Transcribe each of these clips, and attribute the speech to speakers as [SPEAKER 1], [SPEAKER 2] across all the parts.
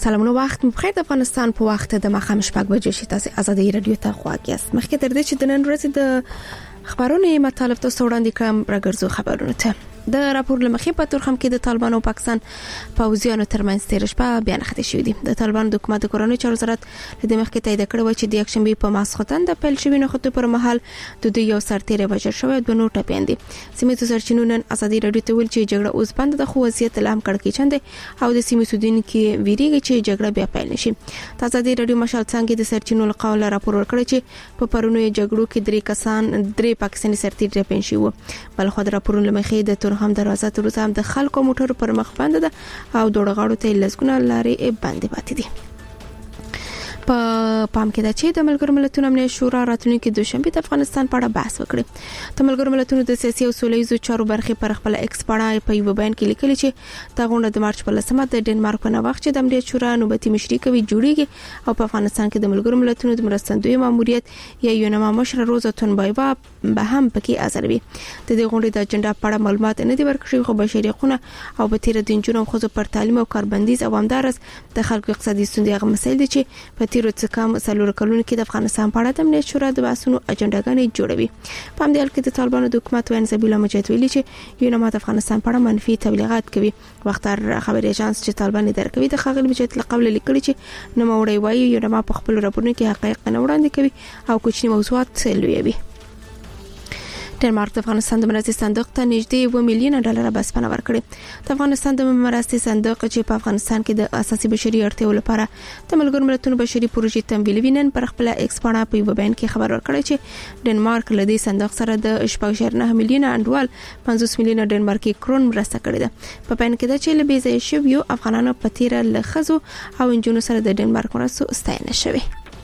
[SPEAKER 1] سلامونه وخت بخیر. د افغانستان په وخت د ماښام 6 بجې شي. تاسو ازادي رادیو ته خواږه یاست. مخکې تر دې چې د نن ورځې د خبرونو مطالب تاسو وړاندې کوم راګرځو خبرونه ته. د راپور لمخې په تورخم کې د طالبان او پاکستان پوځیانو ترمنځ تیر شپه بیان خطي شوې دي. د طالبان د حکومت کورنۍ چارو وزارت د مخکې تایید کړو چې د یکشنبه په ماسختن د پیل شوی نه خطو پر مهال د دوی یو سرتیری وژل شوی د نو ټپیان دي. سیمې سرچینو نن ازادي رادیو ته ویل چې جګړه اوس بند د خو وضعیت لام کړکې چنده او د سیمې سودین کې ویریږي چې جګړه بیا پیل نشي. ازادي رادیو مشال څنګه د سرچینو لقول راپور ورکړ چې په پرونو جګړو کې درې پاکستاني سرتیری پنځه وو. بل خو د راپورونو لمخې د تورخم دروازه هم د خلکو موټر پر مخ بند ده او دوړ غاړو ته لسګونه لارې بندې پاتې دي. په پام کې ده چې د ملګرو ملتونو امنیت شورا راتلونکي دوشنبه د افغانستان په اړه بحث وکړي. د ملګرو ملتونو د سیاسي او سولهییزو چارو برخې پر خپل ایکس باندې په یو بیان کې لیکلي چې د غونډه د مارچ په 10مه د ډنمارک په نوښت چې د امنیت شورا نوبتي مشري کوي جوړیږي او په افغانستان کې د ملګرو ملتونو د مرستندوی ماموریت یا یونما مشر روزا تونبایوا به هم پکې حاضر وي. د دې غونډې د اجنډا په اړه معلومات نه دي ورکړي خو بشري حقوق او په تیر د جنونو خو پر تعلیم او کاربندیز او همدارس د خلکو اقتصادي ستونزې هغه مسایل دي چې په تیر څه کم سلور کلونو کې د افغانستان په اړه د امنیت شورا د بحثونو اجنډاګانې جوړوي. په همدې حال کې د طالبانو د حکومت وین زبیلا مجاهد ویلي چې یونما د افغانستان په اړه منفي تبلیغات کوي. وختار خبري اژانس چې طالبان درکوي د خاغلی مجاهد لقب لیکلي چې نوموړی وایي یونما په خپل راپورونو کې حقایق نه وړاندې کوي او کوچني موضوعات لویوي. ډنمارک د افغانستان د مرستې صندوق ته نږدې 1 میلیون ډالر بسپنه ورکړي. د افغانستان د مرستې صندوق چې په افغانستان کې د اساسي بشري اړتیاو لپاره د ملګرو ملتونو بشري پروژې تمویل وینن پر خپل ایکس باندې په یو بیان کې خبر ورکړی چې ډنمارک له دې صندوق سره د 4.9 میلیون انډوال 50 میلیون ډنمارکي کرون مرسته کړې ده. په بیان کې د چې لبي ځای شویو افغانانو په تیر لخصو او انجونو سره د ډنمارک مرستو ستاینه شوه.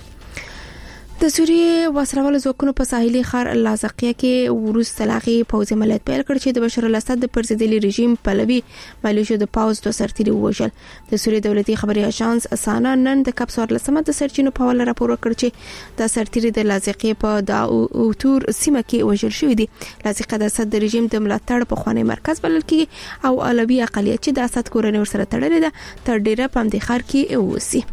[SPEAKER 1] د سوریې وسلوال ځواکونو په ساحلي ښار لاذقیه کې وروسته لاغي پوځي عملیات پیل کړ چې د بشار الاسد د پرزیدلي رژیم پلوي مالیشو د پاوز د سرتیري وژل. د سوریې دولتي خبري اژانس اسانا نن د کپسور لسمه د سرچینو په حواله راپور ورکړ چې د سرتیري د لاذقیه په داوتور سیمه کې وژل شوی دی. لاذقیه د اسد د رژیم د ملاتړ په خوانی مرکز بلل کیږي او علوي اقلیت چې د اسد کورنۍ ورسره تړلې ده تر ډیره په دې ښار کې اوسي.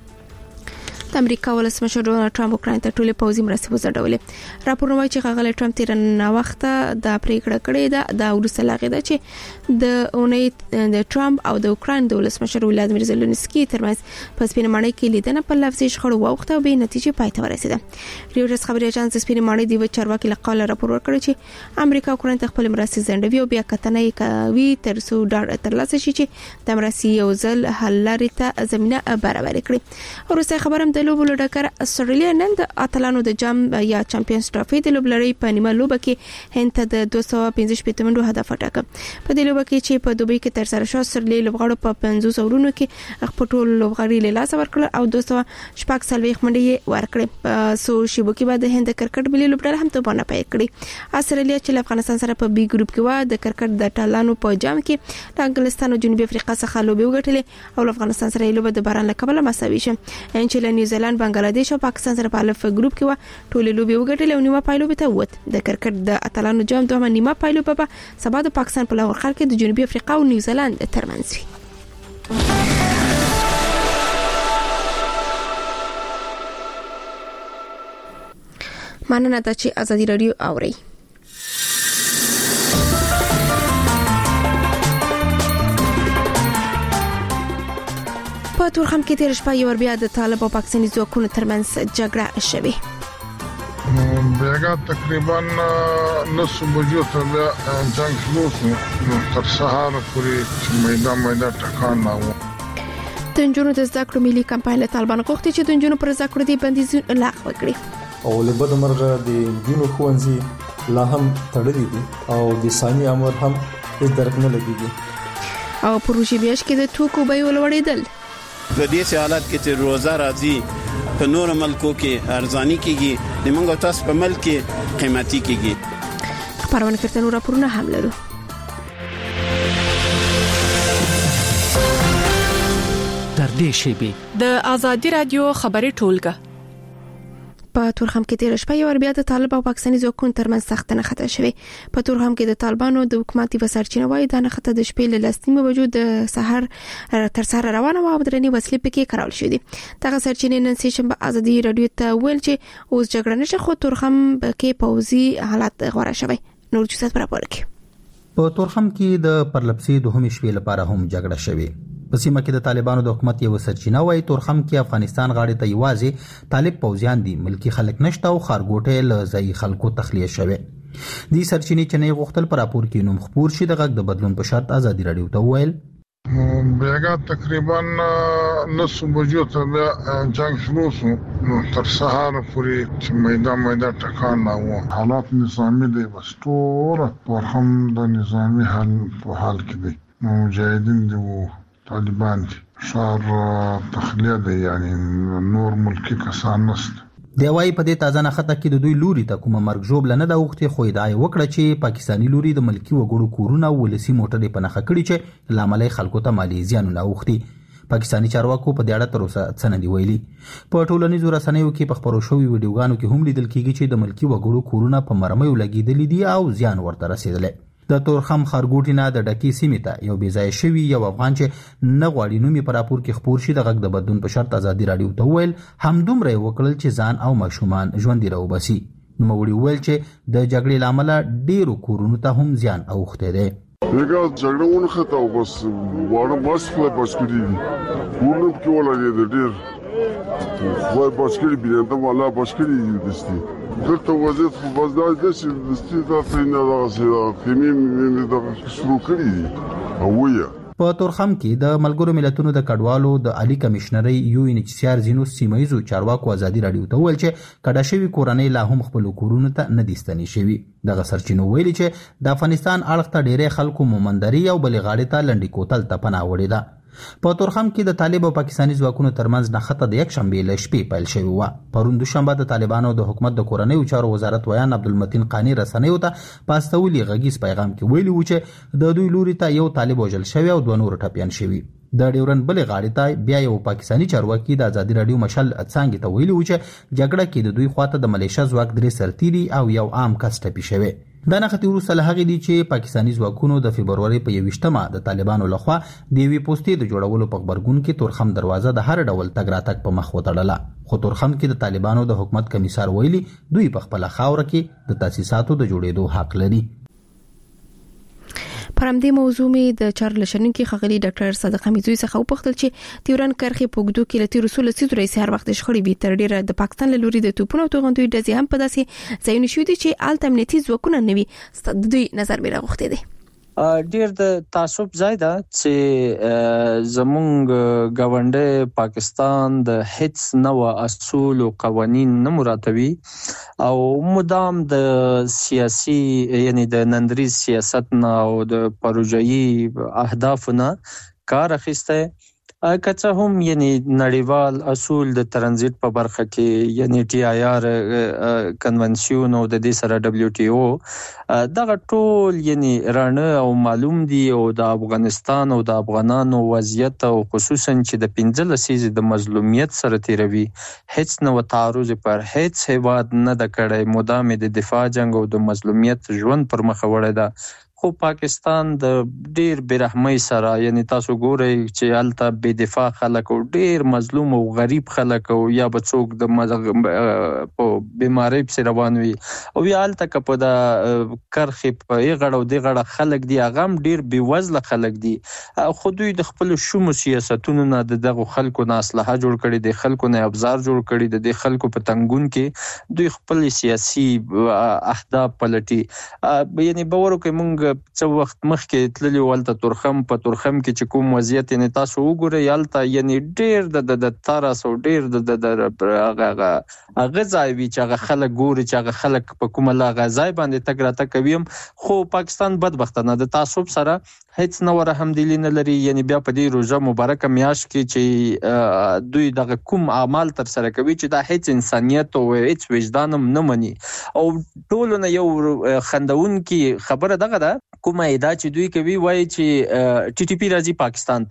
[SPEAKER 1] د امریکا ولسمشر ډونالد ټرمپ اوکراین ته ټولې پوځي مرستې وزړولې. راپور وايي چې غاغلی ټرمپ تیر نه وخت د پریکړه کړې ده د وروسته لاغې ده چې د اونۍ د ټرمپ او د اوکراین د ولسمشر ولادیمیر زيلنسکي ترمنځ په سپینمانۍ کې لیدنه په لفظي شخړو واوښته او به نتیجه پای ته ورسېده. ریوټرز خبري اژانس سپینمانۍ دی چارواکي لقال راپور ورکړ چې امریکا اوکراین ته خپل مرستې زندوي او بیا کتنې کوي تر څو ډاډ ترلاسه شي چې د مرستې یو ځل حل لري ته زمينه برابر کړي. ورسته خبرم لوبو لډکر استرالیا نن د اتلانو د جام یا چمپیونز ټرافي د لوبلړۍ په نیمه لوبه کې هند ته د 215 منډو هدف وټاکه. په دې لوبه کې چې په دوبۍ کې تر سره شو استرالیا لوبغاړو په 50 اورونو کې خپل ټول لوبغاړي له لاس ورکړل او 240 منډې ورکړې. سو شیبو کې بعد هند کرکټ ملي لوبډله هم توپانه پای کړی. استرالیا چې افغانستان سره په بي ګروپ کې و د کرکټ د ټالانو په جام کې د انګلستان او جنوبي افریقا څخه لوبي وګټلې او افغانستان سره لوبه د باران لکبله مساوي شوه. ان چې نیوزیلند بنگلاديش او پاکستان سره په الف ګروپ کې و ټولې لوبي وګټلې او نیمه پایلو ته ووت. د کرکټ د اتلانو جام دوه نیمه پایلو په سبا د پاکستان په لاهور ښار کې د جنوبي افریقا او نیوزیلند ترمنځ وي. مننه د چې ازادي رادیو اوري. په تورخم کې تیر شپه یو بیا د طالب او پاکستاني ځواکونو ترمنځ جګړه شوه.
[SPEAKER 2] بیګا تقریبا 9 بجو ته جنگ شروع شو تر سهار پورې میدان ټکان نه و.
[SPEAKER 1] د نجونو د زده کړو ملي کمپاین له طالبان غوښتي چې د نجونو پر زده کړو د بندیزونه لغوه کړي
[SPEAKER 3] او له بده مرغه د نجونو ښوونځي لا هم تړلي دي او د ثاني امر هم هیڅ درک نه لګيږي
[SPEAKER 1] او پروژې بیاش کې د توکو بیه ولوړېدل.
[SPEAKER 4] په دې حالت کې چې روزه راځي په نور ملکو کې ارزاني کیږي د منګو تاسو په ملک کې قیمتي کیږي.
[SPEAKER 1] خبرونه کړتنو راپورونه هم لرو.
[SPEAKER 5] تر دې شی به
[SPEAKER 6] د ازادي رادیو خبري ټولګه
[SPEAKER 1] په تورخم کې تیر شپه یو بیا د طالب او پاکستاني ځواکونو ترمنځ سخت نښته شوې. په تورخم کې د طالبانو د حکومتي وسرچینه وایي د نښته د شپې له 10 بجو د سحر تر سره روانه و او درنې وسلې پکې کارول شوې دي. دغه سرچینې نن سې شنبه ازادي رادیو ته ویل چې اوس جګړه نشه خو تورخم کې پوځي حالت غوړه شوی. نور جوسات پر راپور
[SPEAKER 5] په تورخم کې د پرلپسې د همې شپې لپاره هم جګړه شوې. په سیمه کې د طالبانو د حکومت یو سرچینه وایي تورخم کې افغانستان غاړې ته یوازې طالب پوځیان دي، ملکی خلک نشته او خارګوټه له ځای خلکو تخلیه شوه. دې سرچینې چې نه غوښتل پر راپور کې نوم خبر شي د غږ د بدلون په شرط ازادي رادیو ته ویل
[SPEAKER 2] بیګا تقریبا 9 بجو ته جنگ شروع شو تر سهار پورې چې میدان ټکان نه و. حالات نظامی دی بس ټول تورخم د نظامی حال په حال کې دی. مجاهدین دی او طالبان دي. شهر تخلیه دی یعنی نور ملکی کسان نشته.
[SPEAKER 5] دی وايي په دې تازه نخته کې د دوی لوري ته کومه مرګ جوړ لنه د وخت خو ادعای وکړه چې پاکستانی لوري د ملکی وګړو کورونه ولسی موټر په نخښه کړی چې لامل خلکو ته مالی زیانونه اوختي. پاکستانی چارواکو په دې اړه تر اوسه څه نه دی ویلي. په ټولنیزو رسنیو کې په خبرو شوی ویډیوګانو کې هم لیدل کیږي چې د ملکی وګړو کورونه په مرمۍ لګیدل دي او زیان ورته رسیدل. د تورخم خارګوټینا د ډکی سیمه ته یو بيځای شوی یو افغان چې نه غواړي نومي پر راپور کې خبر شي د غږ د بدلون په شرط ازادي رادیو ته ویل همدومره وکړل چې ځان او ماشومان ژوند راو بسي. نو موري ویل چې د جګړې لامل ډیرو کورونو ته هم زیان اوخته دي.
[SPEAKER 6] دغه جګړه ونخته او بس واره بس خپل بس کړی ورنه کې ولا دې ډیر خو بس کړی بینه والا بس کړی دستي دلته وضعیت خو بس دا چې دستي دا فینه دا خمیم دا شروع کړی او ویا.
[SPEAKER 5] په تورخم کې د ملګرو ملتونو د کډوالو د عالی کمشنري UNHCR زینو سیمایزو چارواکو ازادي رادیو ته ویل چې کډه شوی کورنۍ لا هم خپل کورونه ته نه ديستنی شوی. دغه سرچینو ویلي چې د افغانستان اړخ ته ډېرې خلکو مومندري او بلې غاړې ته لنډی کوتل ته پناه وړي ده. په تورخم کې د طالب او پاکستاني ځواکونو ترمنځ نښته د یک شنبه له شپې پیل شوی و. پرون دوشنبه د طالبانو د حکومت د کورنۍ چارو وزارت ویان عبدالمتین قانی رسنیو ته پاستولي غږیز پیغام کې ویلي و چې د دوی لوري ته یو طالب وژل شوی او دوه نور ټپيان شوی. د ډیورن بلې غاړې ته بیا یو پاکستاني چارواکي د ازادي رادیو مشل څنګه ته ویلي و چې جګړه کې د دوی خواته د ملیشیا ځواک درې سرتيري او یو عام کس ټپي شوی. دا نښتې وروسته له هغې دي چې پاکستاني ځواکونو د فبروري په 21مه د طالبانو لخوا د یوې پوستې د جوړولو په خبرګون کې تورخم دروازه د هر ډول تګ راتګ په مخ وتړله. خو تورخم کې د طالبانو د حکومت کمیسار ویلي دوی په خپل خاور کې د تاسیساتو د جوړېدو حق لري.
[SPEAKER 1] پر همدې موضوع مې د چارل شنونکي خغلی ډاکټر صادق حمیدزوی څخه وپوښتل چې تیوران کرخي پوګدو کې لتی رسول سید رئیس هر وخت شخړې به تر ډیره د پاکستان له لوري د توپونو او توغندوی ډزې هم په داسې ځایونه شوې دي چې آل امنیتي ځواکونه نوي د دوی نظر مې راغوښتي دي.
[SPEAKER 7] ډیر د تعصب ځای ده چې زمونږ ګاونډي پاکستان د هیڅ نوع اصول او قوانين نه مراتبي او مدام د سیاسي یعنی د نندریز سیاست نه او د پروژایي اهدافونه کار اخیسته. کڅه هم یعنی نړیوال اصول د ترانزیت په برخه کې یعنی TIR کنونسیون او د دې سره WTO دغه ټول یعنی رانه او معلوم دي او د افغانستان او د افغانانو وضعیت او خصوصا چې د 15 لسیزې د مظلومیت سره تیروي هیڅ نو تعرض پر هیڅ هیواد نه د کړه مدام د دفاع جنگ او د مظلومیت ژوند پر مخ وړه ده. خو پاکستان د ډیر برحمۍ سره یعنی تاسو ګورئ چې الته بے دفاع خلک او ډیر مظلوم او غریب خلک او یا بچوک د په بیماری په روان وي او یا الته په د کرخي په غړو د غړه خلک دي هغه ډیر بې وزله خلک دي. خو دوی د خپل شوم سیاستونو نه دغه خلکو نه اصلاح جوړ کړي د خلکو نه ابزار جوړ کړي د خلکو په تنګون کې دوی خپل سیاسي اهداف پلټي. یعنی باور کوي مونږ څو وخت مخکې تللی ولته تورخم کې چې کوم وضعیت نه تاسو وګورئ یالته یعنی ډیر د تارس او ډیر د غزای وی چې هغه خلک ګوري چې هغه خلک په کومه لا غزای باندې تګ راته کوي. خو پاکستان بدبختانه د تعصب سره هیڅ نو رحمدلی نه لري. یعنی بیا په دې روزه مبارکه میاش کې چې دوی دغه کوم اعمال تر سره کوي چې دا هیڅ انسانیت او هیڅ وجدانم نه مني او ټولونه یو خندون کې خبره دغه ده کومه ادا چې دوی کوي وایي چې TTP راځي پاکستان ته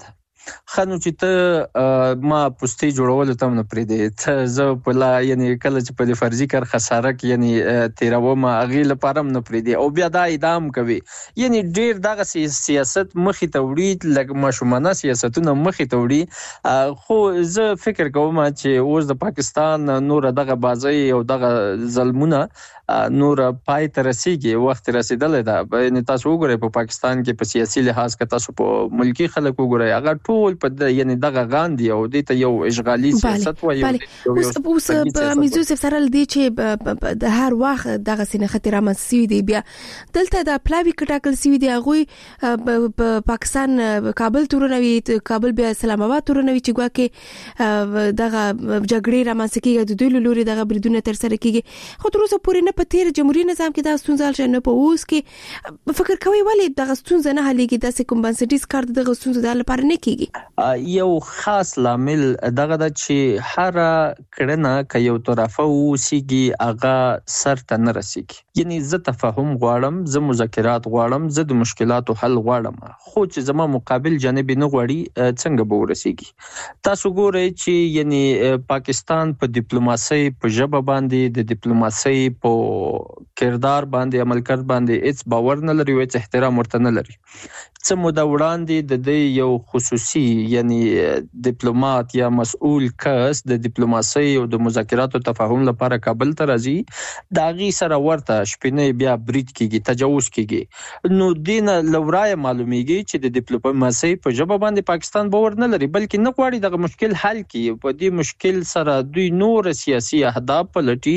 [SPEAKER 7] خنو چې ته ما پوسټي جوړول ته نه پرې دی ته زه په لا یعنی کله چې په فرضي کار خساره کې یعنی تیرو ما اغه لپاره نه پرې دی او بیا دا ادام کوي یعنی ډیر دغه سیاست مخې ته وړي لکه ماشومانه سیاستونه مخې ته وړي خو زه فکر کوم چې اوس د پاکستان نور دغه بازي او دغه ظلمونه نور پای ته رسیږي وخت رسیدلې ده یعنی تاسو وګورئ په پاکستان کې په سیاسي لحاظ کې تاسو په ملکی خلک وګورئ هغه ټول په یعنی دغه غاندي او د ته یو اشغالي سیاست وایي
[SPEAKER 1] اوس په میزو سره لدی چې د هر وخت دغه سینه خطر رامنځته دی بیا دلته د پلاوی کټاکل سی دی هغه په پاکستان کابل تورنوي کابل بیا اسلام آباد تورنوي چې ګواکې دغه جګړې رامنځته کیږي د دوی لوري دغه بریدونه تر سره کیږي خو تر اوسه پورې نه په تیر جمهوریت نظام کې دا ستونزه شنه په اوس کې فکر کوي ولی دغه ستونزه نه حلېږي د کوم بنسټیز کار دغه ستونزه د لپاره نه کیږي
[SPEAKER 7] یو خاص لامل دغه د چې هر کړنه ک یو طرفه وسیږي هغه سر ته نه رسیږي یعنی زه تفاهم غواړم زه مذاکرات غواړم زه د مشکلاتو حل غواړم خو چې زما مقابل جانب نه غواړي څنګه به ورسیږي تاسو ګورئ چې یعنی پاکستان په ډیپلوماسي په ژبه باندې د ډیپلوماسي په کردار باندې عمل کړ باندې هیڅ باور نه لري او هیڅ احترام ورته نه لري څه موده وړاندې د دې یو خصوصي یعنی ډیپلوماټ یا مسؤل کس د ډیپلوماسي او د مذاکراتو تفاهم لپاره کابل ته راځي دا غي سره ورته شپنه بیا برید کیږي تجاوز کیږي نو دین لورای معلومیږي چې د ډیپلوماسي په ژبه باندې پاکستان باور نه لري بلکې نه غواړي دغه مشکل حل کړي په دې مشکل سره دوی نور سیاسي اهداف پلټي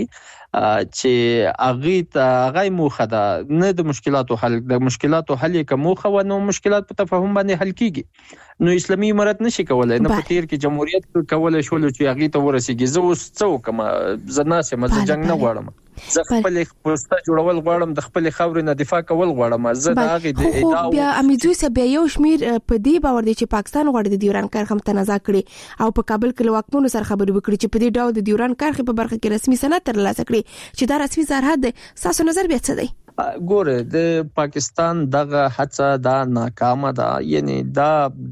[SPEAKER 7] چې هغه موخه ده نه د مشکلاتو حل کوم خو نو مشکلات په تفاهم باندې حل کیږي نو اسلامي امارت نشي کولای نه په تیر کې جمهوریت کولای شول چې هغه ته ورسیږي زه اوس څه کوم زناسه مزه جنگ نه غواړم زه خپل پوسټه جوړول غواړم د خپل خاورې نه دفاع کول غواړم زه دا غي د ادعا
[SPEAKER 1] بیا امیدوي سه بیا یو شمیر په دې باور دي چې پاکستان غواړي د دیوران کرخه متنازع کړي او په کابل کې لواکمنو سره خبرې وکړي چې په دې ډول د دیوران کرخه په برخه کې رسمي سند ترلاسه کړي چې دا رسمي سرحد دی تاسو نظر بیا څه دی
[SPEAKER 7] ګوره د پاکستان دغه هڅه دا ناکامه ده یعنی دا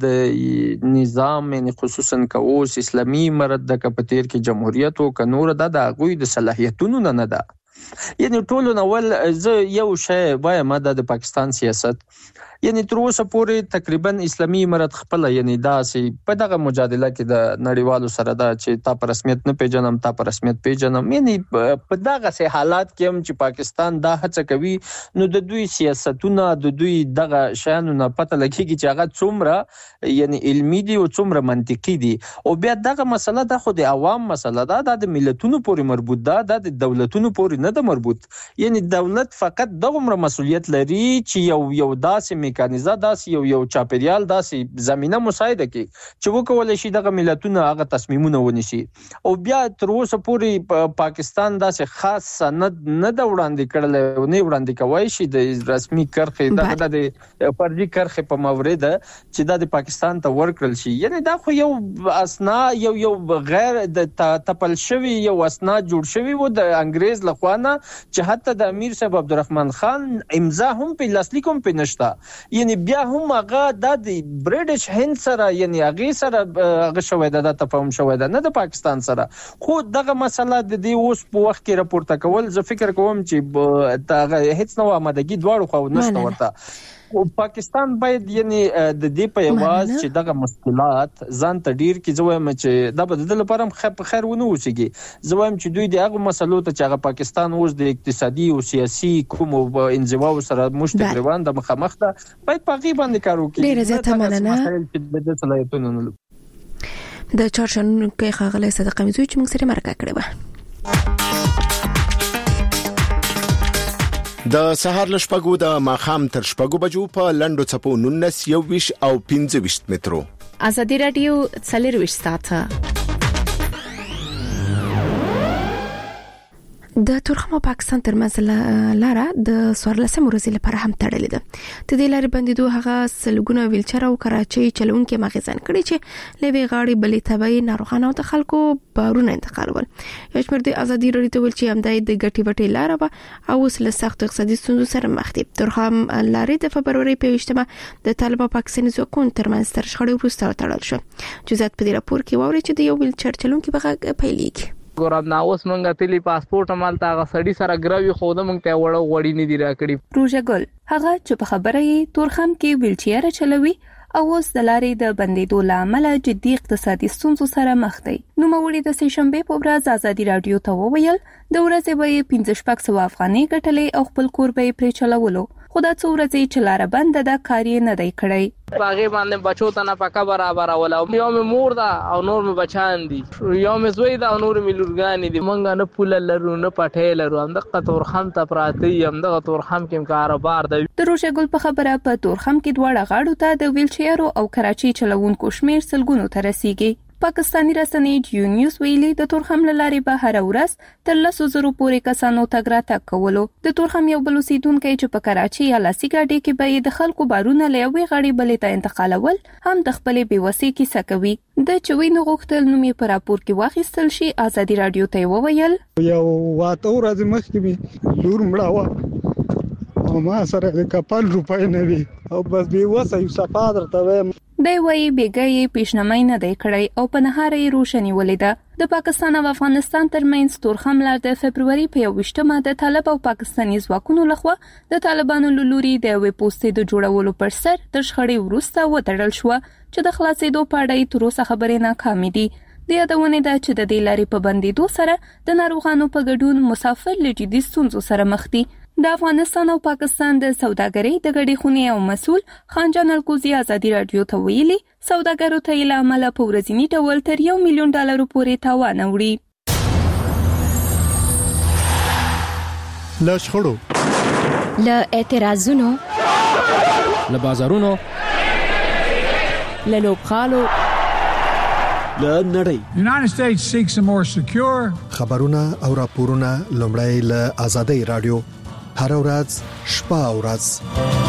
[SPEAKER 7] د نظام یعنی خصوصا کوس اسلامي امارت د کپتیر کې جمهوریت او کنور د غوی د صلاحیتونو نه ده یعنی ټول نوول زه یو شی وایم د پاکستان سیاست یعنی تر اوسه پورې تقریبا اسلامي امارت خپل یعنی داسې په دغه مجادله کې د نړیوالو سره دا چې تا په رسمیت نه پیژنم تا په رسمیت پیژنم یعنی په دغه سه حالات کې هم چې پاکستان دا هڅه کوي نو د دوی سیاستونه د دوی دغه شانو نه پته لګیږي چې هغه څومره یعنی علمي دي او څومره منطقي دي او بیا دغه مسله د خو د عوام مسله ده د ملتونو پورې مربوط ده د دولتونو پورې نه ده مربوط یعنی دولت فقط دغه مسؤلیت لري چې یو داسې میکانیزه داسې یو چاپیریال داسې زمينه مساعده کوي چې وکول شي دغه ملتونه هغه تصمیمونه ونیسي او بیا تر اوسه پورې پاکستان داسې خاص سند نه د وړاندې کړل او نه وړاندې کوي شي د رسمي کرخه د فرضي کرخه په مورید چې د پاکستان ته ورکړل شي یعنی دا خو یو اسنا یو غیر د تپل شوی یو اسنا جوړ شوی و د انګريز لخوانه چې حتی د امیر صاحب عبدالرحمن خان امضا هم په لاسلیک هم په نشتا یعنی بیا هم هغه د برټش هند سره یعنی هغه سره هغه شوی د تفاهم شوی د نه د پاکستان سره خو دغه مسله د دې اوس په وخت کې راپورته کول زه فکر کوم چې دا هیڅ نو آمادګي دواړو خو نشته ورته او پاکستان باید یعنی د دې په یواز چې دغه مشکلات ځان ته ډیر کې زویم چې د بدل لپاره خیر ونه وسیږي زویم چې دوی د هغه مسلو ته چې هغه پاکستان اوس د اقتصادي او سیاسي کوم انزوا سره مشترک روان د مخامخ ده باید په غیبه باندې کار وکړي
[SPEAKER 1] ډیر زیاته مننه
[SPEAKER 7] د صلاحیتونو
[SPEAKER 1] د چارشن کې خاغله صدقه میزوي چې موږ سره مرکه کړې و
[SPEAKER 8] د سهار لشپګو د ماخام تر شپګو بجو په لندو چپو 19 21 او 25 مترو
[SPEAKER 1] ازادي رادیو څلرويش ساته د ترخم او پاکستان ترمنځ لاره د 14 ورځې لپاره هم تړلې ده. د دې لارې بندیدو هغه سلګونه ویلچر او کراچۍ چلونکو مغزن کړي چې لوي غاړي بلې تبعي ناروغانو او خلکو بارونه انتقالول. یو شمېر د ازادي راډیو ته ویل چې همدای د ګټي وټي لاره به او سل سخت اقتصادي ستونزو سره مخ دي. ترخم لارې د فبروري په 28مه د طالب او پاکستاني ځواکونو ترمنځ تر شخړې وروسته تړل شو. جزئیات په دې راپور کې واوري چې د یو ویلچر چلونکو بغه پیلېږي.
[SPEAKER 9] ګورم نا اوس مونږه تلی پاسپورت عمل تا غسړی سره ګراوي خو د مونږ ته وړي نه دی راکړي.
[SPEAKER 10] روژه ګل هغه چې په خبره یې تورخم کې ویلچیر چلوي او اوس د لارې د بندیدو لامل جدي اقتصادي ستونزو سره مخ دی. نو موري د سېشنبه په ورځ ازادي رادیو ته وویل د ورځې به 1500 افغانۍ ګټلې او خپل کور به پرې چلولو. خدا څو ورځې چې لار بند ده کار یې نه دی کړی.
[SPEAKER 9] باغې باندې بچو ته نه پکا برابر ولا یو مې مور ده او نور مې بچان دي یو مې زوی ده او نور مې لورګان دي. مونږ نه پوله لرو نه پټه لرو هم د تورخم ته پراته یم د تورخم کې کاروبار دی.
[SPEAKER 10] د روژه ګل په خبره په تورخم کې دواړه غاړو ته د ویلچیر او کراچۍ چلوونکو شمیر سلګونو ته رسیږي. پاکستانی رسنۍ جیو نیوز ویلي د تورخم لارې به هر ورځ تر 100,000 پورې کسانو تګ راتګ کولو. د تورخم یو بل اوسیدونکو چې په کراچۍ یا لاسي ګاډي کې به د خلکو بارونه لوي غړي بلې ته انتقالول هم د خپلې بیوسۍ کیسه کوي. د چوي نه غوښتل نو می په راپور کې واخیستل شي. ازادي رادیو ته وویل
[SPEAKER 11] یو واته ورځ مخکې می لور مړه او ما سره د کپل روپای نه وی او بس بیوسۍ صفا درته
[SPEAKER 10] دی وایي بیګای پیشنمای نه دی کړی او په نهارې روشنی ولیده. د پاکستان او افغانستان ترمنځ تورخم لار د فبروري په 28مه د طالب او پاکستاني ځواکونو لخوا د طالبانو لوري د وې پوسټې د جوړولو پر سر د شخړې وروسته وتړل شو چې د خلاصېدو په اړه تر اوسه خبرې ناکامې دي. د یادونه ده چې د دې لارې په بندیدو سره د ناروغانو په ګډون مسافر له جدي ستونزو سره مخ دي. د افغانستان او پاکستان د سوداګرۍ د ګډې خونې او مسول خانجان الکوزي ازادي رادیو ته ویلي سوداګرو ته یې له امله په ورځني ډول تر $1 ملیون پورې تاوان وړي.
[SPEAKER 12] له شخړو
[SPEAKER 13] له اعتراضونو
[SPEAKER 12] له بازارونو
[SPEAKER 13] له لوبغالو
[SPEAKER 12] له نړۍ
[SPEAKER 14] United States seeks a more secure
[SPEAKER 12] خبرونه او راپورونه لومړی له آزادۍ رادیو هر ورځ شپه او ورځ.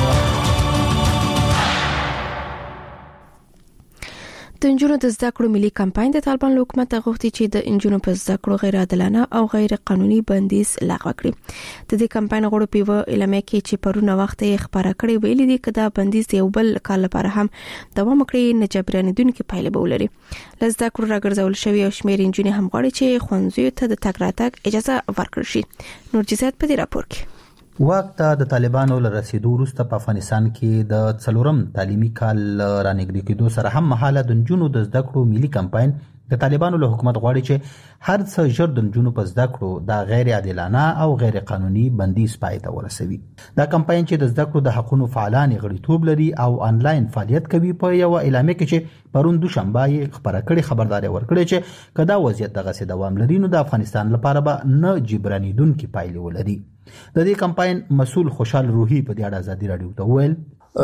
[SPEAKER 1] د انجونو د زده کړو ملي کمپاین د طالبان حکومت غوښتي چې د انجونو په زده کړو غیر عادلانه او غیر قانوني بندیز لغوه کړي. د دې کمپاین غوړو په اعلامیه کې چې پرونه وخت یې خبره کړې ویلي دي چې دا بندیز یو بل کال لپاره هم دوام کړي نه جبرانیدونکو پایله به ولري. لزده کړو راګرځول شوی او شمیر انجونې هم غواړي چې خوندزیو ته د تګ راتګ اجازه ورکړي شي. نور جزئیات په دې راپور کې.
[SPEAKER 5] وخت د طالبانو له رسیدو وروسته په افغانستان کې د 4م تعلیمي کال رانګړي کېدو سره هم مهاله د جنونو د زده کړو ملي کمپاین د طالبانو له حکومت غواړي چې هر څه ژر د جنونو په زده کړو د غیر عادلانه او غیر قانوني بندیز پای ته ورسوي. دا کمپاین چې د زده کړو د حقوقو فعالان غړیتوب لري او انلاین فعالیت کوي په یو اعلامیه کې چې پرون دوشنبه یې خبره کړې خبرداري ورکړې چې کدا وضعیت دغه څه دوام لري نو د افغانستان لپاره به نه جبرانیدونکو پایلې ولري. د دې کمپاین مسؤل خوشحال روحي په دې اړه ازادي رادیو ته وویل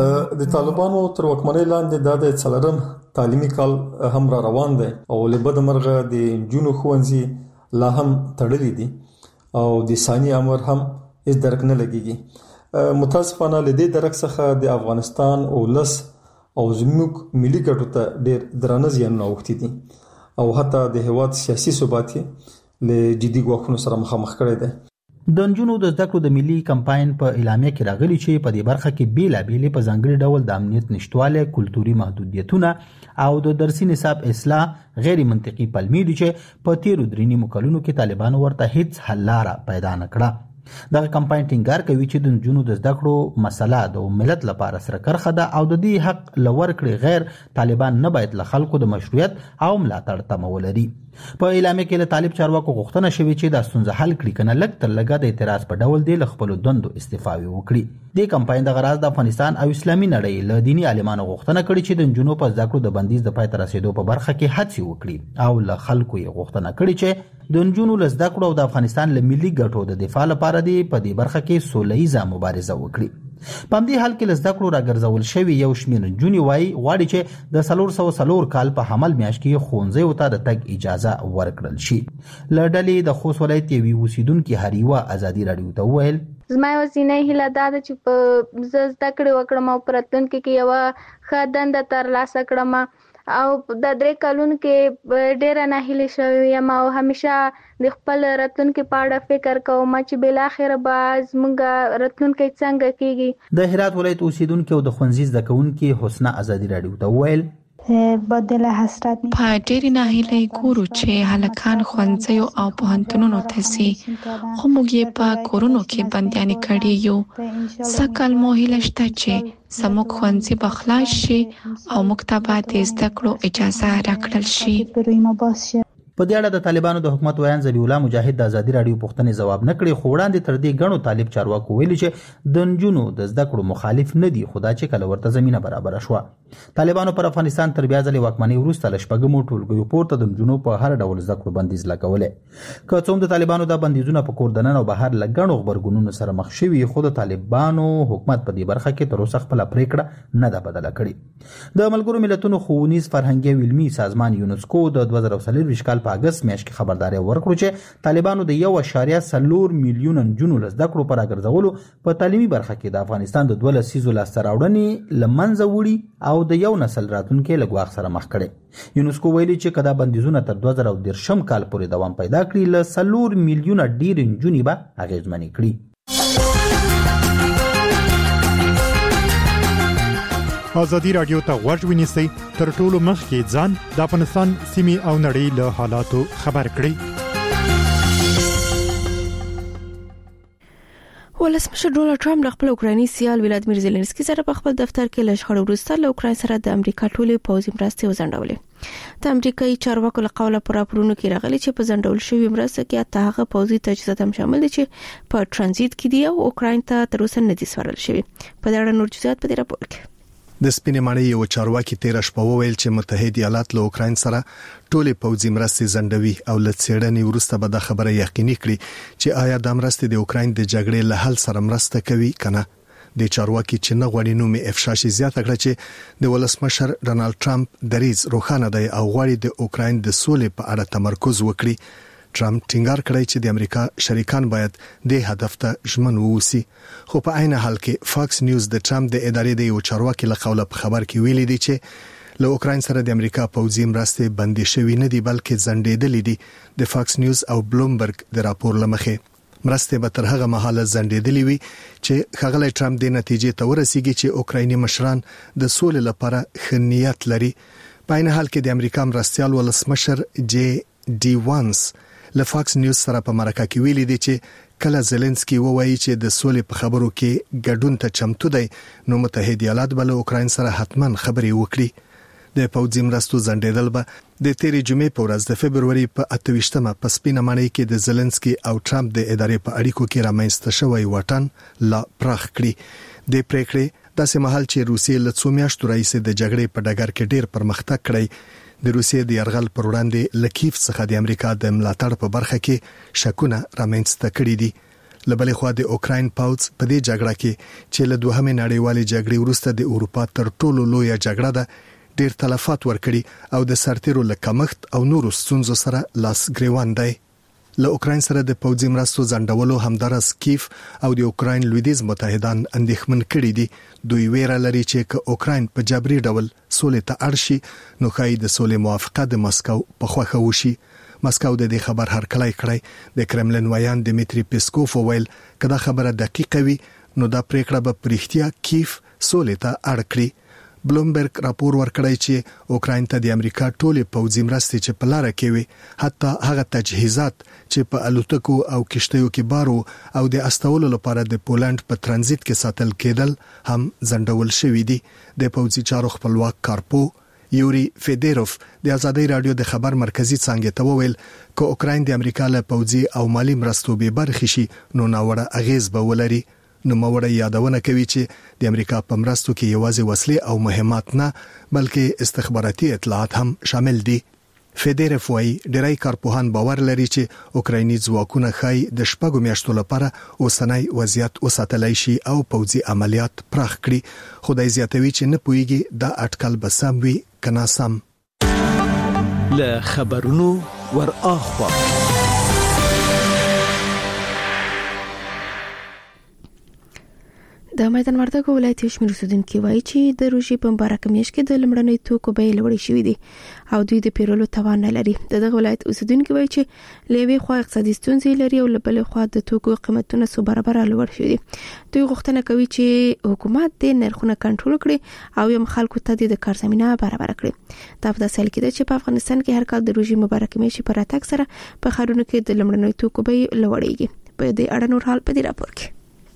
[SPEAKER 3] د طالبانو تر واکمنۍ لاندې د 4م تعلیمي کال هم را روان دی او له بد مرغه د جنونو ښوونځي لا هم تړلي دي او د ثاني امر هم هیڅ درک نه لګيږي. متاسفانه له دې درک څخه د افغانستان اولس او زموږ ملي ګټو ته ډېر درانه زیانونه اوښتي دي او حتی د هیواد سیاسي ثبات له جدي ګواښونو سره مخامخ کړی دی.
[SPEAKER 5] د انجونو د زده کړو د ملي کمپاین په اعلامیه کې راغلي چې په دې برخه کې بیلابېلې په ځانګړي ډول د امنیت نشټواله کلتوري محدودیتونه او د درسي نصاب اصلاح غیر منطقي پلمې دي چې په تیرو درینی مکلونو کې طالبانو ورته هیڅ حل لاره پیدا نه کړه. دغه کمپاین ټینګار کوي چې د انجونو د زده کړو مسله د ملت لپاره سره کرخه ده او د دې حق لور کړي غیر طالبان نه باید له خلکو د مشروعیت او ملاتړ تمه ولري. په اعلامیه کې له طالب چارواکو غوښتنه شوې چې د ستونزې حل کړي کنه لږ تر لږه د اعتراض په ډول دی له خپل دندو استعفا وکړي. د کمپاین د غرض د افغانستان او اسلامي نړۍ له دینی عالمانو غوښتنه کړې چې د انجونو په زده کړو د بندیز د پای ته رسیدو په برخه کې هڅې وکړي او له خلکو یې غوښتنه کړې چې د انجونو له زده کړو او د افغانستان له ملي ګټو د دفاع لپاره دی په دې برخه کې سولهییزه مبارزه وکړي. په همدې حال کې لزده کړو راګرځول شوی یو شمېر نجونې وایي غواړي چې د 404 کال په حمل میاشت کې ښوونځیو ته د تګ اجازه ورکړل شي. له ډلې د خوست ولایت یوې اوسیدونکې هریوه ازادي راډیو ته وویل
[SPEAKER 13] زما یوازینۍ هیله دا ده چې په زده کړې وکړم او په راتلونکي کې یوه ښه دنده ترلاسه کړم او د 3 کلونو کې ډېره ناهیلې شوې یم او همیشه د خپل راتلونکي په اړه فکر کوم چې بالاخره به زموږ راتلونکی څنګه کیږي.
[SPEAKER 5] د هرات ولایت اوسیدونکو او د ښوونځي زده کوونکي حسنه ازادي راډیو ته وویل
[SPEAKER 15] بدل حسرت په ډېرې ناهیلۍ ګورو چې هلکان ښوونځیو او پوهنتونونو ته ځي خو موږ یې په کورونو کې بندیانې کړي یو. سږ کال مو هیله شته چې زموږ ښوونځي به خلاص شي او موږ ته به د زده کړو اجازه راکړل شي.
[SPEAKER 5] په دې اړه د طالبانو د حکومت ویان ذبیح الله مجاهد د ازادي راډیو پوښتنې ځواب نه کړي، خو وړاندې تر دې غنو طالب چارواکو ویلي چې د نجونو د زده کړو مخالف نه دي، خو دا چې کله ورته زمينه برابر شوه. طالبانو پر افغانستان تر بیا ځلې واکمنۍ وروسته له شپږمو ټولګیو پورته د نجونو په هر ډول زده کړو بندیز لګولې. که څوم د طالبانو د بندیزونه په کور دننه او بهر له غنو خبرګونونو سره مخ شوي، خو د طالبانو حکومت په دې برخه کې تر اوسه خپل پریکړه نه ده بدله کړې. د ملګرو ملتونو ښوونیز فرهنګي او علمي سازمان یونسکو د 2024 کال په اگست میاشت کې خبرداري ورکړه چې طالبانو د 1.4 میلیون نجونو لزده کړو پر راګرځولو په تعلیمي برخه کې د افغانستان د 12 سیزو لاسته راوړنې لمنځه وړي او د یو نسل راتلونکي لګواغ سره مخ کړي. یونسکو ویلي چې کدا بندیزونه تر 2013 کال پورې دوام پیدا کړي ل 4 میلیون ډیر نجونې به اغیزمنې کړي.
[SPEAKER 16] ازادي راډیو ته غوږ ونیسئ تر ټولو مخکې ځان د افغانستان سیمې او نړۍ له حالاتو خبر کړئ.
[SPEAKER 1] ولسمشر ډونالد ټرمپ د خپل اوکرایني سیال ولادیمیر زيلنسکي سره په خپل دفتر کې له شخړې وروسته له اوکراین سره د امریکا ټولې پوځي مرستې وځنډولې. د امریکایي چارواکو له قوله پر راپورونو کې راغلي چې په ځنډول شوی مرسته کې اته هغه پوځي تجهیزات هم شامل دي چې په ترانزیت کې دي او اوکراین ته تر اوسه نه دي سپارل شوی. په دې اړه نور جزئیات په دې راپور کې
[SPEAKER 12] د سپینې ماڼۍ یو چارواکي 13 شپه وویل چې متحده ایالات له اوکراین سره ټولې پوځي مرستې ځنډوي او له څېړنې وروسته به د خبره یقیني کړي چې آیا د مرستې د اوکراین د جګړې له حل سره مرسته کوي کنه. د چارواکي چې نه غوړي نومي افشا شي زیاته کړه چې د ولسمشر ډونالد ټرمپ دریځ روښانه دی او غواړي د اوکراین د سولې په اړه تمرکز وکړي. ټرمپ ټینګار کړی چې د امریکا شریکان باید د هدف ته ژمن ووسی، خو په عین حال کې فاکس نیوز د ټرمپ د ادارې د یو چارواکي له قوله په خبر کې ویلي دی چې له اوکراین سره د امریکا پوځي مرستې بندي شوې نه دي بلکې ځنډېدلې دي. د فاکس نیوز او بلومبرګ د راپور لمخې مرستې به تر هغه مهاله ځنډېدلې وي چې ښاغلی ټرمپ د نتیجې ته ورسیږي چې اوکرایني مشران د سولې لپاره ښه نیت لري. په عین حال کې د امریکا مرستيال ولسمشر جی ډي وانس له فاکس نیوز سره په مرکه کې ویلي دی چې کله زيلنسکي وایي چې د سولې په خبرو کې ګډون ته چمتو دی نو متحده ایالات بل اوکراین سره حتما خبرې وکړي. د پوځي مرستو ځنډېدل به د تیرې جمعې په ورځ د فبرवरी په 28مه په سپینه ماڼۍ کې د زيلنسکي او ټرمپ د ادارې په اړیکو کې رامنځته شوی واټن لا پراخ کړي. د پریکړې داسې مهال چې روسیې له څو میاشتو راهیسې د جګړې په ډګر کې ډېر پرمختګ کړی، د روسیې د يرغل پر وړاندې لکیف څخه د امریکا د ملاتړ په برخه کې شکونه رامنځته کړي دي. لبلې خو د اوکراین پوځ په دې جګړه کې چې له دوهمې نړیوالې جګړې وروسته د اروپا تر ټولو لوی جګړه ده ډېر تلفات ورکړي او د سرتیرو له کمښت او نورو ستونزو سره لاس ګریوان دی. له اوکراین سره د پوځي مرستو ځنډولو همدارس کیف او د اوکراین لویدیز متحدان اندېښمن کړي دي. دوی ویره لري چې که اوکراین په جبري ډول سولې ته اړ شي نو ښایي د سولې موافقه د مسکو په خوښه وشي. مسکو د دې خبر هرکلی کړی. د کرملن ویان دمیتری پیسکوف ویل کدا خبره دقیقه وي نو دا پریکړه به پرختیا کیف سولې ته اړ کړي. بلومبرګ راپور ورکړی چې اوکراین ته د امریکا ټولې پوځي مرستې چې په لار کې وي حتی هغه تجهیزات چې په الوتکو او کشتیو کې بارو او د استولو لپاره د پولند په ترانزیت کې ساتل کېدل هم ځنډول شوې دي. د پوځي چارو خپلواک کارپو یوري فیدروف د ازادي رادیو د خبر مرکزی څنګه ته وویل چې اوکراین د امریکا له پوځي او مالی مرستو به برخه شي نو ناوړه اغیز به ولري. نو موړه یادونه کوي چې د امریکا په مرستو کې یوازې وسلې او مهمات نه بلکې استخباراتي اطلاعات هم شامل دي. فدرف وايي ډیری کارپوهان باور لري چې اوکرایني ځواکونه خای د شپږو میاشتو لپاره اوسنۍ وضعیت وساتلای شي او پوځي عملیات پراخ کړي. خدای زیاتوي چې نه پويږي دا اټکل به سم وي کنا سم.
[SPEAKER 17] له خبرونو ور اخوا
[SPEAKER 1] د میدان وردګو ولایت شمیر اوسیدونکو وایي چې د روژې په مبارک میاشت کې د لمړنۍ توکو بیې لوړې شوې دي او دوی د پیرولو توان نه لري. دغه ولایت اوسیدونکو وایي چې لوی خو اقتصادي ستونزې لري او له بلې خوا د توکو قیمتونه څو برابر لوړ شوي دي. دوی غوښتنه کوي چې حکومت د نرخونو کنټرول کړي او یم خلکو ته د کار زمينه برابر کړي. دا په داسې حال کې ده چې په افغانستان کې هر کال د روژې مبارک میاشت پر راتګ سره په ښارونو کې د لمړنۍ توکو بیې لوړېږي. په دې اړه نور حال په دې راپور کې.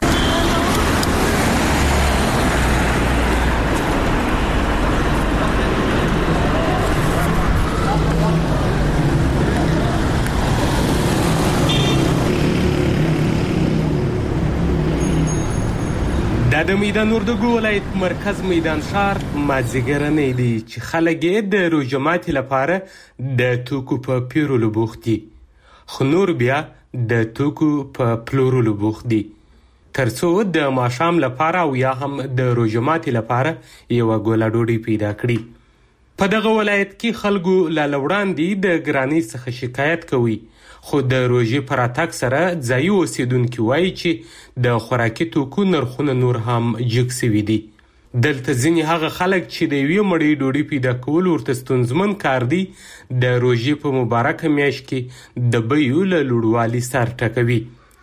[SPEAKER 18] د میدان وردګو ولایت مرکز میدان ښار مازیګرنۍ دی چې خلک د روژه ماتي لپاره د توکو په پیرولو بوخت دي، خو نور بیا د توکو په پلورلو بوخت دي ترڅو د ماښام لپاره او یا هم د روژه ماتي لپاره یوه ګوله ډوډۍ پیدا کړي. په دغه ولایت کې خلکو لا وړاندې د ګرانۍ څخه شکایت کوي، خو د روژې پر راتګ سره ځایي اوسیدونکي وایي چې د خوراکي توکو نرخونه نور هم جګ سوي دي. دلته ځینې هغه خلک چې د یوې مړۍ ډوډۍ پیدا کول ورته ستونزمن کار دی د روژې په مبارکه میاشت کې د بیو له لوړوالي سر ټکوي.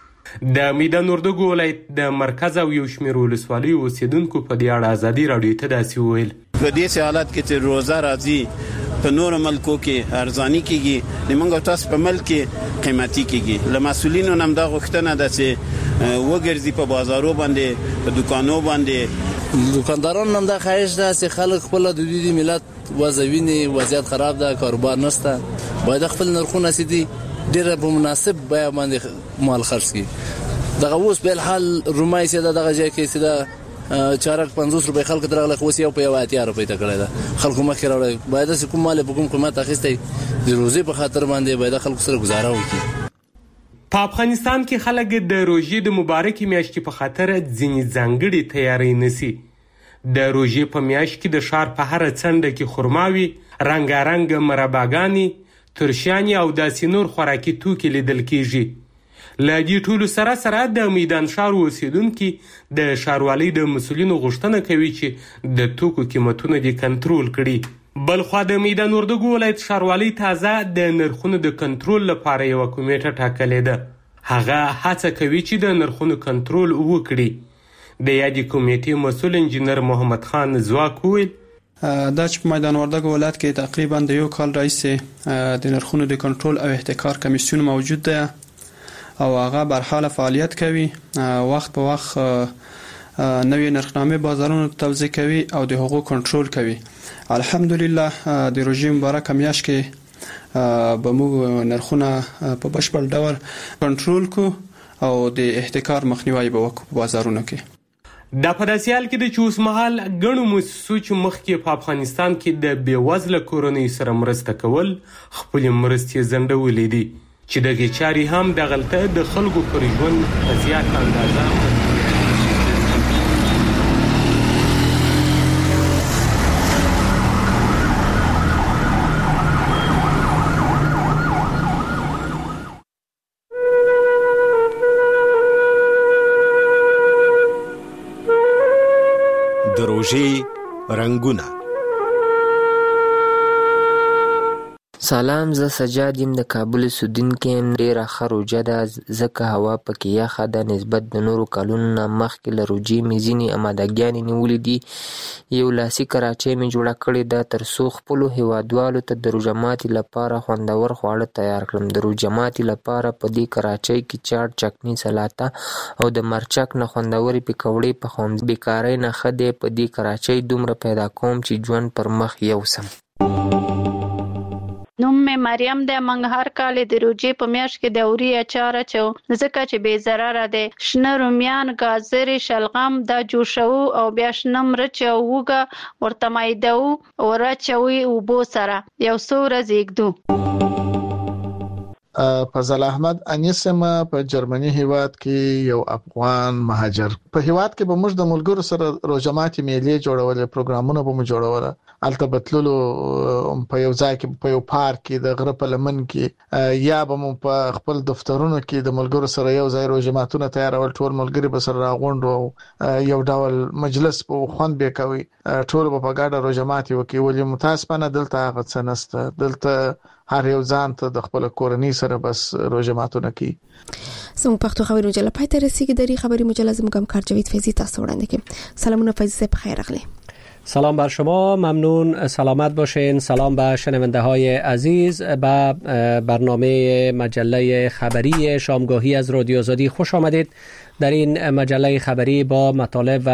[SPEAKER 18] د میدان وردګو ولایت د مرکز او یو شمېر ولسوالیو اوسیدونکو په دې اړه ازادي راډیو ته داسې وویل:
[SPEAKER 4] په دې حالت کې چې روزه راځي په نور ملکو کې ارزاني کیږي، لمنګ تاسو په ملک کې قیمتي کیږي. له مسولینو هم دا غوښتنه ده چې وګرځي په بازارو باندې په دکانو باندې.
[SPEAKER 19] دکاندارانو هم دا خواهش ده چې خلک خپل د دوی ملت وضعینی وضعیت خراب ده، کاروبار نشته، باید خپل نرخونه سیدي ډیره په مناسب بیه باندې مال خرڅ کړي. دغه اوس په حال رومای سي دغه ځای کې سي چارک 50 روپۍ خلک درغله خو یو په 80 روپۍ ته کړی ده. خلکو مخې راوړي باید چې کوم مال په کوم قیمت اخیستي د روزي په خاطر باندې باید خلکو سره گزاره وکړي.
[SPEAKER 18] په افغانستان کې خلک د روژې د مبارکې میاشتې په خاطر ځینې ځانګړي تیاری نسی. د روژې په میاشت کې د ښار په هر څنډه کې خرماوي، رنګارنګ مرباګانې، ترشیانې او داسې نور خوراکي توکي لیدل کیږي. له دې ټولو سره سره د میدان ښار اوسیدونکي د ښاروالۍ د مسؤلینو غوښتنه کوي چې د توکو قیمتونه دې کنټرول کړي. بلخوا د میدان وردګو ولایت ښاروالۍ تازه د نرخونو د کنټرول لپاره یوه کمیټه ټاکلې ده. هغه هڅه کوي چې د نرخونو کنټرول وکړي. د یادې کمیټې مسؤل انجینر محمد خان ځواک وویل:
[SPEAKER 20] دا چې په میدان وردګو ولایت کې تقریبا د یو کال راهیسې د نرخونو د کنټرول او احتکار کمیسیون موجود ده او هغه برحاله فعالیت کوي. وخت په وخت نوې نرخنامې بازارونو توزیع کوي او د حقوق کنټرول کوي. الحمدلله د روژې مبارکه میاشت کې به موږ نرخونه په بشپړ ډول کنټرول کو او د احتکار مخنیوي به وکړو په بازارونو کې.
[SPEAKER 18] دا په داسې حال کې د چې اوس مهال ګڼو موسسو چې مخکې په افغانستان کې د بېوزله کورنیو سره مرسته کول خپلې مرستې ځنډولې دي چې دغې چارې هم دغلته د خلکو پر ژوند په زیاته اندازه
[SPEAKER 8] د روژې رنګونه.
[SPEAKER 21] سلام، زه سجاد یم د کابل اوسیدونکی یم. ډېره ښه روژه ده ځکه هوا پکې یخه ده. نسبت د نورو کلونو نه مخکې له روژې مې ځینې امادګیانې نیولې دي. یو لاسي کراچۍ مې جوړه کړې ده تر څو خپلو هیوادوالو ته د روژه ماتي لپاره خوندور خواړه تیار کړم. د روژه ماتي لپاره په دې کراچۍ کې چاټ، چکني، سلاته او د مرچک نه خوندورې پکوړې پخوم. بیکارۍ نه ښه دی په دې کراچۍ دومره پیدا کوم چې ژوند پر مخ یوسم.
[SPEAKER 22] نوم
[SPEAKER 2] مریم د منګ هر کال د روجې په میاشت کې د اوري اچار چو ځکه چې بے ضرر ده. شنه رومیان، گازر، شلغم دا جوشو او بیا شنه مرچ او وګه ورته مایدو او راچوي او بو سره یو څو ورځې یګدو.
[SPEAKER 22] فضل احمد انیسم په جرمني هیواد کې یو افغان مهاجر. په هیواد کې به موږ د ملګرو سره روزماتي میلې جوړولې، پروګرامونه به مو جوړول. الته بتللو په یو ځای کې په یو پارک کې د غره په لمن کې یا به مو په خپل دفترونو کې د ملګرو سره یو ځای روزماتونه تیارول. ټول ملګري به سره راغونډ او یو ډول مجلس په خوند به کوي. ټول په ګډه روزماتي وکي. ولې متاسفانه دلته هغه څه نشته. دلته هر یو ځان ته د خپل کورنۍ سره بس روزماتونه کوي.
[SPEAKER 1] زموږ پښتو خبري مجله پای ته رسیدي. دری خبری مجله زموږ همکار جاوید فیضی تاسو وړاندې کوي. سلامونه فیضی، بخیر راغلی.
[SPEAKER 23] سلام بر شما، ممنون، سلامت باشین. سلام به شنونده های عزیز. به برنامه مجله خبری شامگاهی از رادیو آزادی خوش آمدید. در این مجله خبری با مطالب و